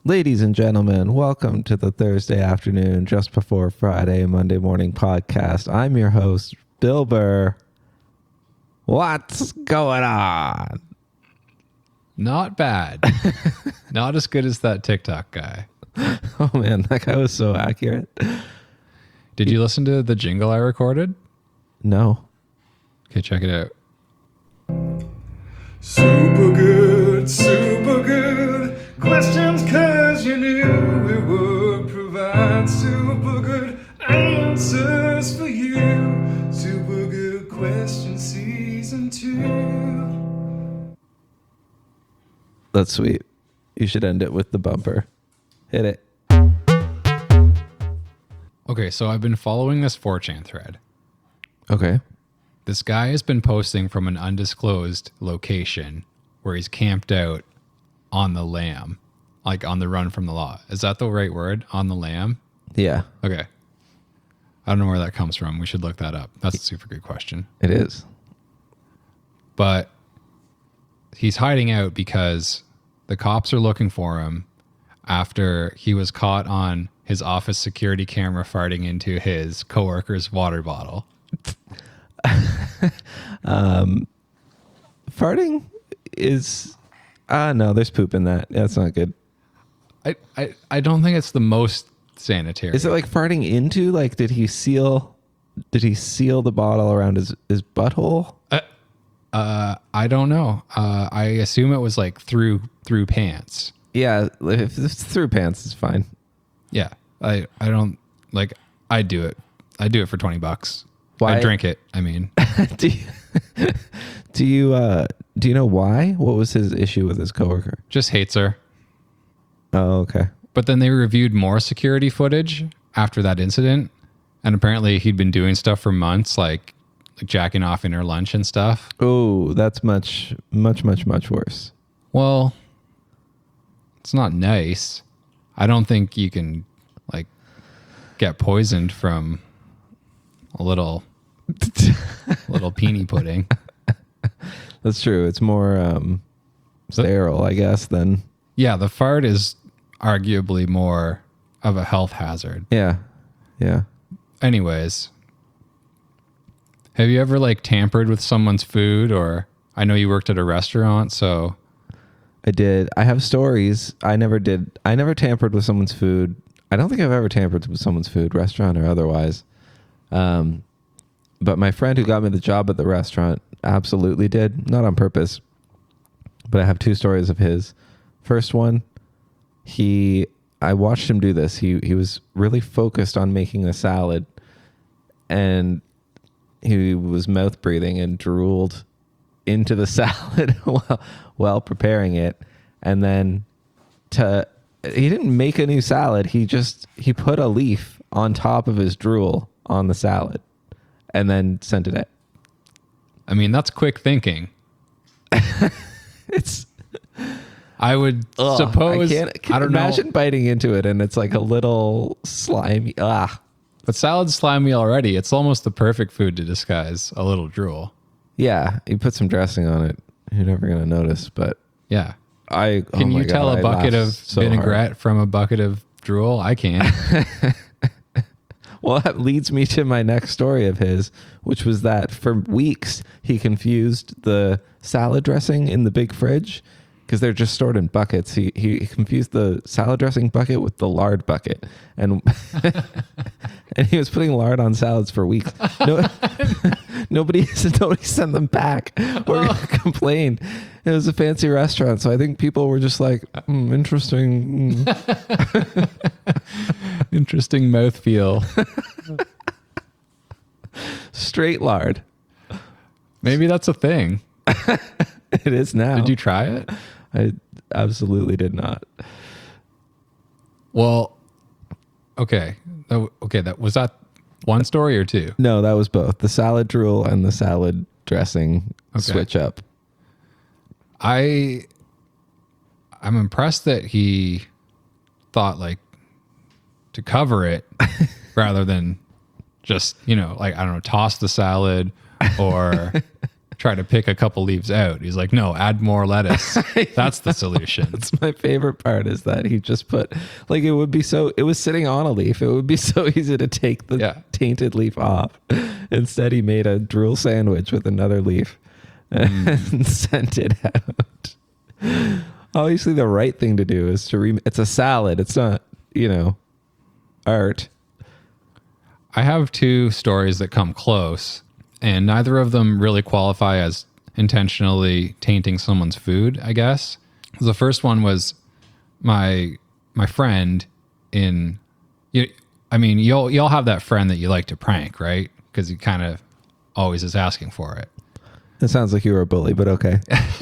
Ladies and gentlemen, welcome to the Thursday afternoon, just before Friday, Monday morning podcast. I'm your host, Bill Burr. What's going on? Not bad. Not as good as that TikTok guy. Oh man, that guy was so accurate. Did you listen to the jingle I recorded? No. Okay, check it out. Super good questions, cause you knew we would provide super good answers for you. Super good questions season 2. That's sweet. You should end it with the bumper. Hit it. Okay, so I've been following this 4chan thread. Okay. This guy has been posting from an undisclosed location where he's camped out on the lam, like on the run from the law. Is that the right word? On the lam? Yeah, Okay. I don't know where that comes from. We should look that up. That's a super good question. it is. But he's hiding out because the cops are looking for him after he was caught on his office security camera farting into his coworker's water bottle. Farting is... no, there's poop in that. That's not good. I don't think it's the most sanitary. Is it like farting into? Like, did he seal the bottle around his butthole? I don't know. I assume it was like through pants. Yeah, if it's through pants, it's fine. Yeah. I don't like. I do it. I do it for $20. Why? I drink it. I mean, do you know why? What was his issue with his coworker? just hates her. Oh, okay. But then they reviewed more security footage after that incident, and apparently he'd been doing stuff for months, like jacking off in her lunch and stuff. Oh, that's much worse. Well, it's not nice. I don't think you can like get poisoned from a little peony pudding. That's true. It's more sterile, I guess, than... Yeah, the fart is arguably more of a health hazard. Yeah. Anyways, have you ever like tampered with someone's food? Or I know you worked at a restaurant, so I did. I have stories. I never tampered with someone's food. I don't think I've ever tampered with someone's food, restaurant or otherwise. But my friend who got me the job at the restaurant absolutely did, not on purpose. But I have two stories of his. First one, I watched him do this. He was really focused on making a salad, and he was mouth breathing and drooled into the salad while preparing it. And then he didn't make a new salad. He put a leaf on top of his drool on the salad and then sent it out. I mean, that's quick thinking. I would suppose. I don't imagine biting into it and it's like a little slimy. But salad's slimy already. It's almost the perfect food to disguise a little drool. Yeah, you put some dressing on it. You're never gonna notice. But Yeah. Can Can you tell a bucket of vinaigrette from a bucket of drool? I can't. Well, that leads me to my next story of his, which was that for weeks he confused the salad dressing in the big fridge, because they're just stored in buckets. He confused the salad dressing bucket with the lard bucket, and and he was putting lard on salads for weeks. Nobody sent them back or complained. It was a fancy restaurant, so I think people were just like, interesting. Interesting mouthfeel. Straight lard. Maybe that's a thing. It is now. Did you try it? I absolutely did not. Well, okay. That was that one story or two? No, that was both. The salad drool and the salad dressing switch up. I'm impressed that he thought like to cover it rather than just, like, I don't know, toss the salad or try to pick a couple leaves out. He's like, no, add more lettuce. That's the solution. That's my favorite part is that he just put like it was sitting on a leaf. It would be so easy to take the tainted leaf off. Instead, he made a drool sandwich with another leaf and sent it out. Obviously, the right thing to do is to it's a salad. It's not, art. I have two stories that come close, and neither of them really qualify as intentionally tainting someone's food, I guess. The first one was my friend you'll have that friend that you like to prank, right? Because he kind of always is asking for it. It sounds like you were a bully, but okay.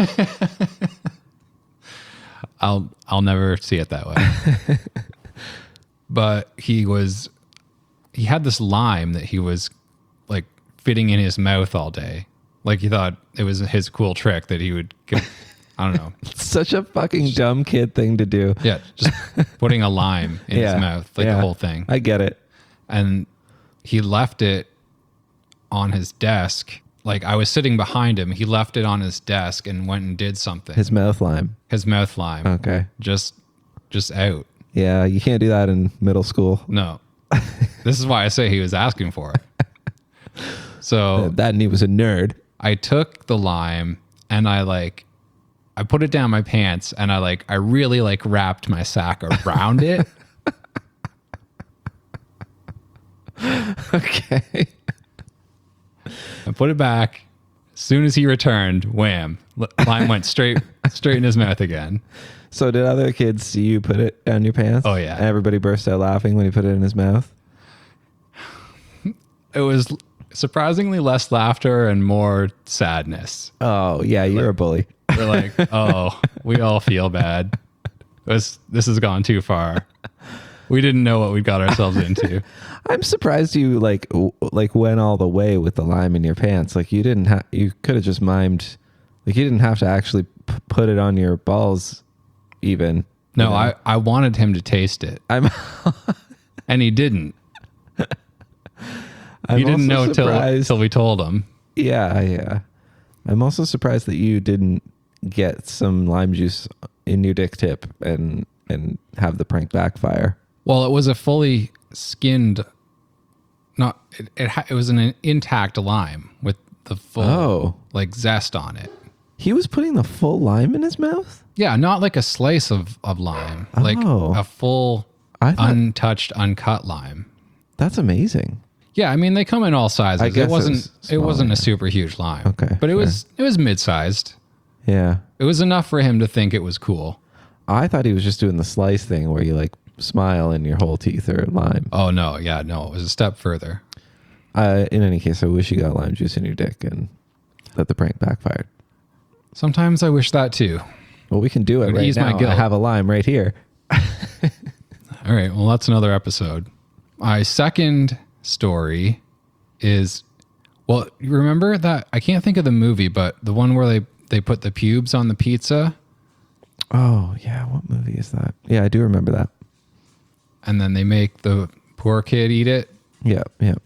I'll never see it that way. But he had this lime that he was like fitting in his mouth all day. Like he thought it was his cool trick that he would I don't know. Such a fucking dumb kid thing to do. Yeah, just putting a lime in his mouth, like the whole thing. I get it. And he left it on his desk. Like I was sitting behind him. He left it on his desk and went and did something. His mouth lime. His mouth lime. Okay. Just out. Yeah, you can't do that in middle school. No. This is why I say he was asking for it. So that and he was a nerd. I took the lime and I put it down my pants and I really wrapped my sack around it. Okay. I put it back. As soon as he returned, wham, lime went straight in his mouth again. So did other kids see you put it down your pants? Oh, yeah. And everybody burst out laughing when he put it in his mouth? It was surprisingly less laughter and more sadness. Oh, yeah, you're a bully. We're like, oh, we all feel bad. This has gone too far. We didn't know what we got ourselves into. I'm surprised you went all the way with the lime in your pants. Like you could have just mimed. Like you didn't have to actually put it on your balls even. No, I wanted him to taste it. And he didn't. He didn't know till we told him. Yeah. I'm also surprised that you didn't get some lime juice in your dick tip and have the prank backfire. Well, it was a fully skinned, it was an intact lime with the full zest on it. He was putting the full lime in his mouth? Yeah, not like a slice of lime, like a full untouched, uncut lime. That's amazing. Yeah, I mean they come in all sizes. I guess it wasn't a super huge lime. Okay, but it was mid-sized. Yeah, it was enough for him to think it was cool. I thought he was just doing the slice thing where you smile and your whole teeth are lime. Oh no, yeah, no, it was a step further. In any case, I wish you got lime juice in your dick and that the prank backfired. Sometimes I wish that too. Well, we can do it right now. I have a lime right here. All right, well, that's another episode. My second story is, well, you remember that? I can't think of the movie, but the one where they put the pubes on the pizza. Oh, yeah. What movie is that? Yeah, I do remember that. And then they make the poor kid eat it. Yeah.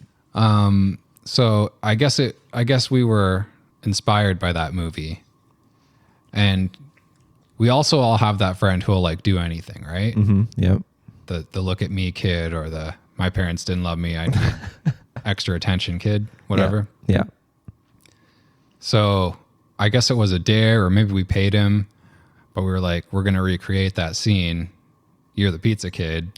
So I guess we were inspired by that movie. And we also all have that friend who will do anything, right? Mm-hmm. Yep. The look at me kid, or the my parents didn't love me, I need extra attention kid, whatever. Yeah. So I guess it was a dare, or maybe we paid him, but we were like, we're going to recreate that scene. You're the pizza kid.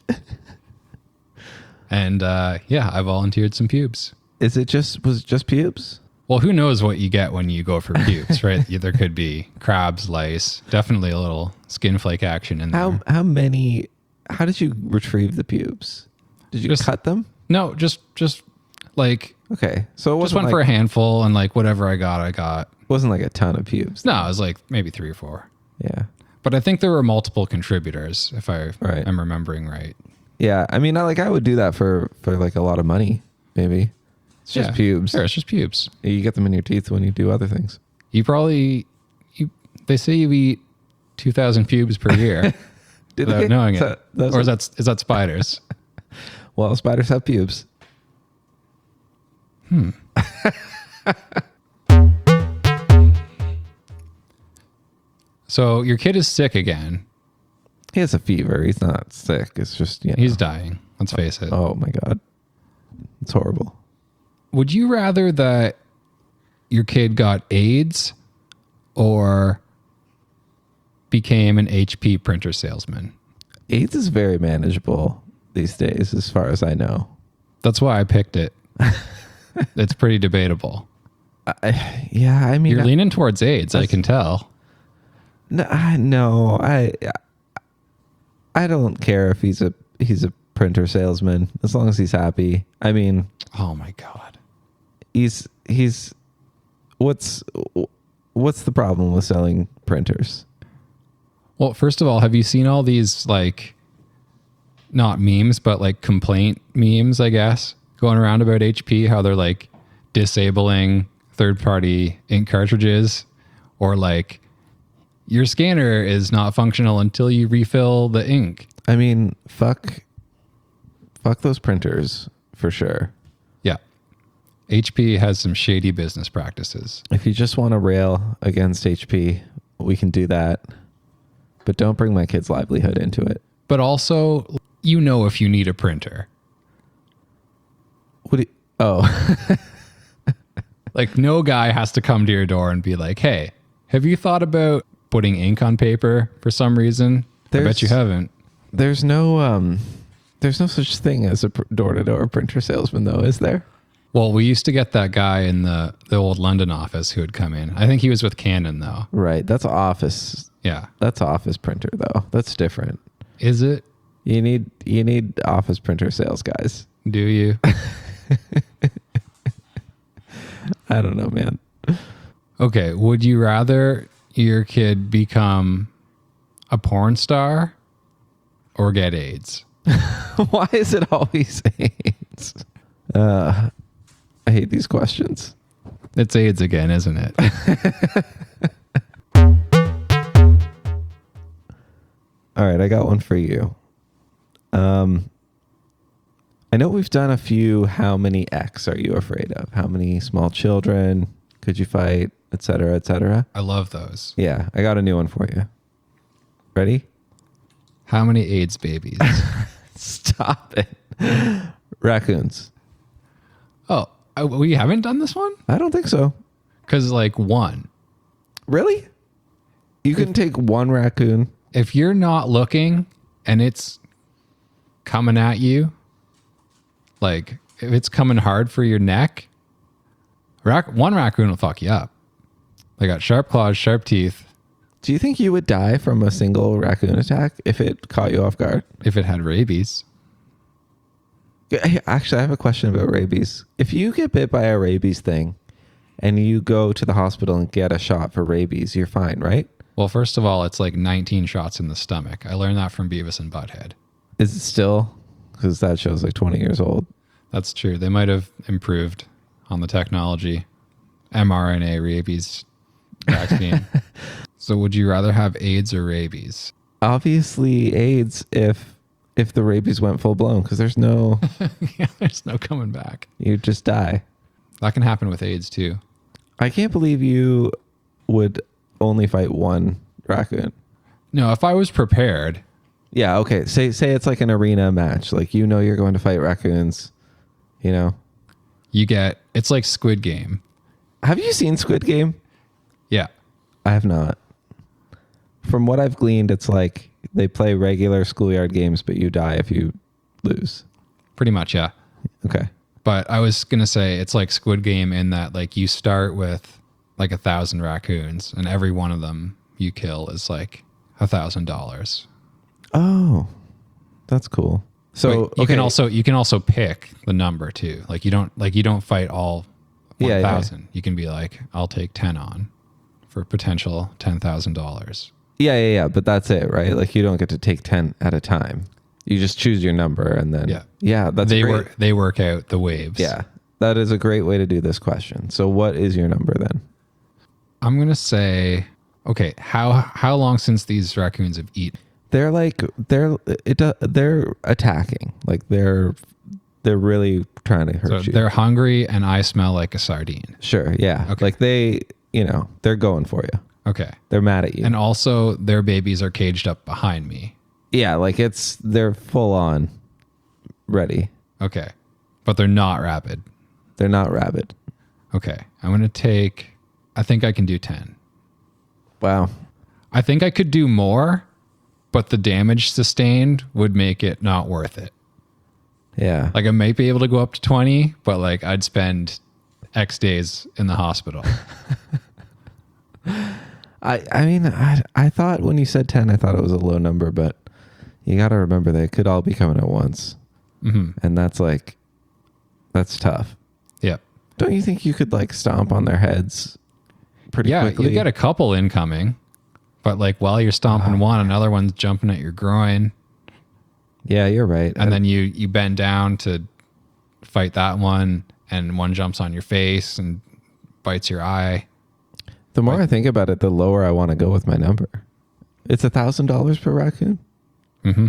And I volunteered some pubes. Was it just pubes? Well, who knows what you get when you go for pubes, right? There could be crabs, lice, definitely a little skin flake action in there. How did you retrieve the pubes? Did you cut them? No, just okay. So it just went for a handful, and whatever I got. It wasn't a ton of pubes. No, it was maybe 3 or 4. Yeah. But I think there were multiple contributors, if I am remembering right. Yeah, I mean, I would do that for a lot of money, maybe. It's just pubes. Sure, it's just pubes. You get them in your teeth when you do other things. They say you eat 2,000 pubes per year without knowing it. Or is that spiders? Well, spiders have pubes. So your kid is sick again. He has a fever. He's not sick. It's just, you know. He's dying. Let's face it. Oh my God. It's horrible. Would you rather that your kid got AIDS or became an HP printer salesman? AIDS is very manageable these days, as far as I know. That's why I picked it. It's pretty debatable. Yeah, I mean, You're leaning towards AIDS, I can tell. no, I don't care if he's a printer salesman as long as he's happy. I mean, Oh my God. he's what's the problem with selling printers? Well, first of all, have you seen all these, like, not memes, but like complaint memes, I guess, going around about HP, how they're like disabling third-party ink cartridges, or like your scanner is not functional until you refill the ink. I mean, fuck those printers for sure. Yeah. HP has some shady business practices. If you just want to rail against HP, we can do that. But don't bring my kid's livelihood into it. But also, you know, if you need a printer, like no guy has to come to your door and be like, hey, have you thought about putting ink on paper for some reason? I bet you haven't. There's no such thing as a door-to-door printer salesman, though, is there? Well, we used to get that guy in the old London office who would come in. I think he was with Canon, though. Right. That's office. Yeah. That's office printer, though. That's different. Is it? You need office printer sales guys. Do you? I don't know, man. Okay. Would you rather your kid become a porn star or get AIDS? Why is it always AIDS? I hate these questions. It's AIDS again, isn't it? All right, I got one for you. I know we've done a few how many X are you afraid of? How many small children could you fight, et cetera, et cetera? I love those. Yeah, I got a new one for you. Ready? How many AIDS babies? Stop it. Raccoons. Oh, we haven't done this one? I don't think so. Because, like, one. Really? You can take one raccoon. If you're not looking and it's coming at you, like, if it's coming hard for your neck, one raccoon will fuck you up. They got sharp claws, sharp teeth. Do you think you would die from a single raccoon attack if it caught you off guard? If it had rabies. Actually, I have a question about rabies. If you get bit by a rabies thing and you go to the hospital and get a shot for rabies, you're fine, right? Well, first of all, it's like 19 shots in the stomach. I learned that from Beavis and Butthead. Is it still? Because that show's like 20 years old. That's true. They might have improved on the technology. mRNA rabies vaccine. So would you rather have AIDS or rabies? Obviously AIDS if the rabies went full blown, because there's no... Yeah, there's no coming back. You just die. That can happen with AIDS too. I can't believe you would only fight one raccoon. No, if I was prepared... Yeah, okay. Say it's like an arena match. Like, you know you're going to fight raccoons, you know? It's like Squid Game. Have you seen Squid Game? Yeah. I have not. From what I've gleaned, it's like they play regular schoolyard games, but you die if you lose. Pretty much, yeah. Okay. But I was going to say it's like Squid Game in that, like, you start with like 1,000 raccoons and every one of them you kill is like $1,000. Oh, that's cool. So but you can also pick the number too. Like you don't fight all 1,000. Yeah. You can be like, I'll take 10 on for potential $10,000. Yeah. But that's it, right? Like you don't get to take 10 at a time. You just choose your number and then that's great. They work out the waves. Yeah, that is a great way to do this question. So what is your number then? I'm gonna say, okay, how long since these raccoons have eaten? They're attacking. Like they're really trying to hurt you. They're hungry and I smell like a sardine. Sure. Yeah. Okay. Like they're going for you. Okay. They're mad at you. And also their babies are caged up behind me. Yeah, like they're full on ready. Okay. But they're not rabid. They're not rabid. Okay. I think I can do 10. Wow. I think I could do more, but the damage sustained would make it not worth it. Yeah. Like I might be able to go up to 20, but like I'd spend X days in the hospital. I mean, I thought when you said 10, I thought it was a low number, but you got to remember they could all be coming at once. Mm-hmm. And that's tough. Yep. Don't you think you could like stomp on their heads pretty quickly? You get a couple incoming, but like while you're stomping one, another one's jumping at your groin. Yeah, you're right. And then you bend down to fight that one, and one jumps on your face and bites your eye. The more I think about it, the lower I want to go with my number. It's $1,000 per raccoon. Mm-hmm.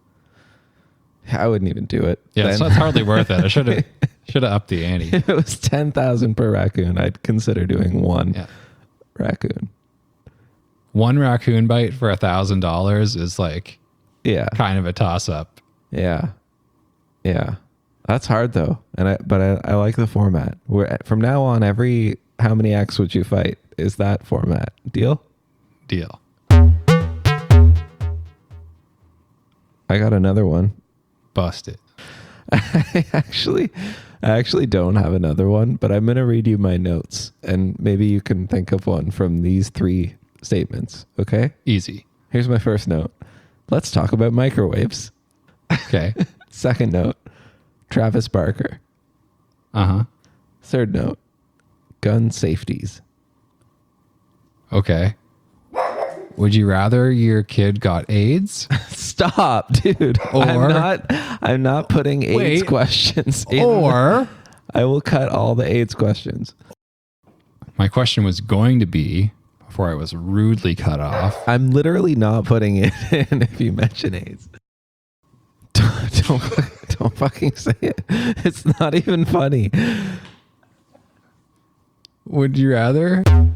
I wouldn't even do it. Yeah, then. so it's hardly worth it. I should have upped the ante. If it was 10,000 per raccoon, I'd consider doing one raccoon. One raccoon bite for $1,000 is like kind of a toss up. Yeah. That's hard though, but I like the format. From now on, every how many X would you fight is that format. Deal. I got another one. Bust it. I actually don't have another one, but I'm going to read you my notes and maybe you can think of one from these 3 statements. Okay. Easy. Here's my first note. Let's talk about microwaves. Okay. Second note. Travis Barker. Uh-huh. Third note. Gun safeties. Okay. Would you rather your kid got AIDS? Stop, dude. Or I'm not putting AIDS questions in. Or I will cut all the AIDS questions. My question was going to be, before I was rudely cut off. I'm literally not putting it in if you mention AIDS. Don't fucking say it. It's not even funny. Would you rather